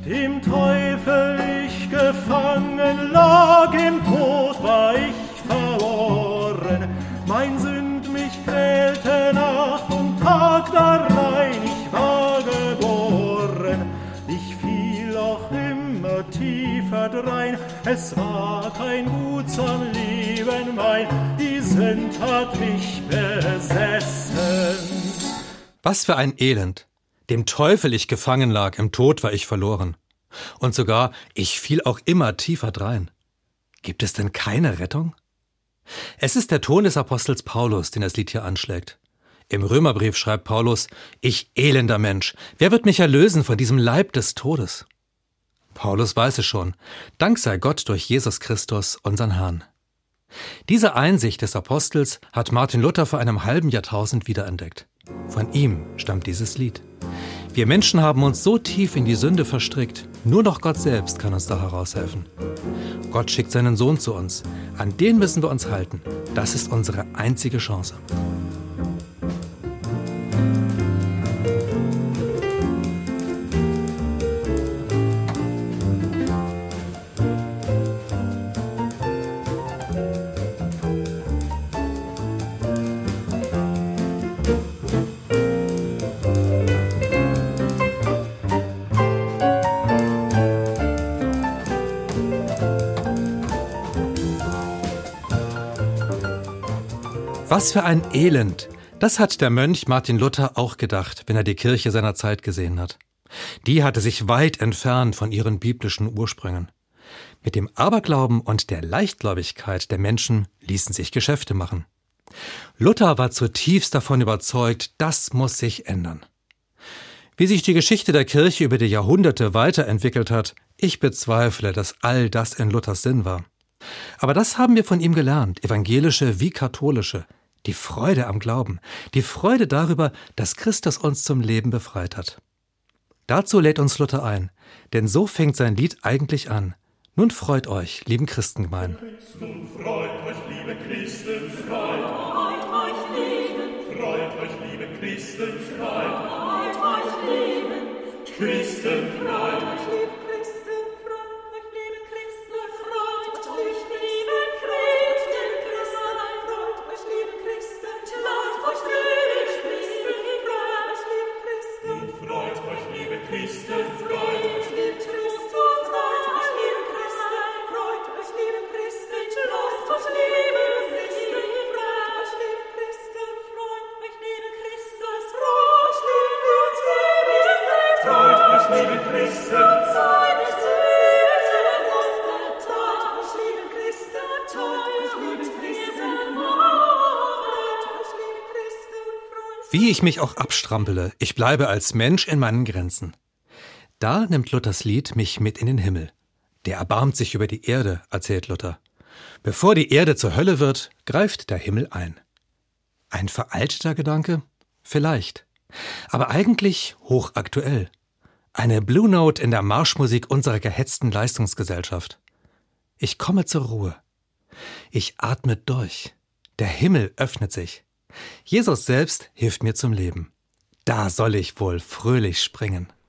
Dem Teufel ich gefangen lag, im Tod war ich verloren. Mein Sünd mich quälte Nacht und Tag, darein ich war geboren. Ich fiel auch immer tiefer drein, es war kein Guts am Leben mein, die Sünd hat mich besessen. Was für ein Elend! Dem Teufel ich gefangen lag, im Tod war ich verloren. Und sogar, ich fiel auch immer tiefer drein. Gibt es denn keine Rettung? Es ist der Ton des Apostels Paulus, den das Lied hier anschlägt. Im Römerbrief schreibt Paulus: Ich elender Mensch, wer wird mich erlösen von diesem Leib des Todes? Paulus weiß es schon. Dank sei Gott durch Jesus Christus, unseren Herrn. Diese Einsicht des Apostels hat Martin Luther vor einem halben Jahrtausend wiederentdeckt. Von ihm stammt dieses Lied. Wir Menschen haben uns so tief in die Sünde verstrickt, nur noch Gott selbst kann uns da heraushelfen. Gott schickt seinen Sohn zu uns. An den müssen wir uns halten. Das ist unsere einzige Chance. Was für ein Elend! Das hat der Mönch Martin Luther auch gedacht, wenn er die Kirche seiner Zeit gesehen hat. Die hatte sich weit entfernt von ihren biblischen Ursprüngen. Mit dem Aberglauben und der Leichtgläubigkeit der Menschen ließen sich Geschäfte machen. Luther war zutiefst davon überzeugt, das muss sich ändern. Wie sich die Geschichte der Kirche über die Jahrhunderte weiterentwickelt hat, ich bezweifle, dass all das in Luthers Sinn war. Aber das haben wir von ihm gelernt, evangelische wie katholische. Die Freude am Glauben, die Freude darüber, dass Christus uns zum Leben befreit hat. Dazu lädt uns Luther ein, denn so fängt sein Lied eigentlich an. Nun freut euch, lieben Christengemein. Nun freut euch, liebe Christen, freut euch, lieben. Freut euch, liebe Christen, freut euch, lieben. Christen, freut euch, liebe Christen, freut euch, liebe Christen, freut euch, liebe Christen, freut euch, liebe Christen, lasst euch fröhlich Christen, freut euch, liebe Christen, freut euch, liebe Christen, freut euch, liebe Christen, freut euch, liebe Christen, lasst euch liebe Christen, freut euch, liebe Christen, freut euch, liebe Christen, freut euch, liebe Christen, seine Süße Wunder, tat euch, liebe Christen, tat euch, liebe Christen, freut euch, liebe Christen, freut euch. Wie ich mich auch abstrampele, ich bleibe als Mensch in meinen Grenzen. Da nimmt Luthers Lied mich mit in den Himmel. Der erbarmt sich über die Erde, erzählt Luther. Bevor die Erde zur Hölle wird, greift der Himmel ein. Ein veralteter Gedanke? Vielleicht. Aber eigentlich hochaktuell. Eine Blue Note in der Marschmusik unserer gehetzten Leistungsgesellschaft. Ich komme zur Ruhe. Ich atme durch. Der Himmel öffnet sich. Jesus selbst hilft mir zum Leben. Da soll ich wohl fröhlich springen.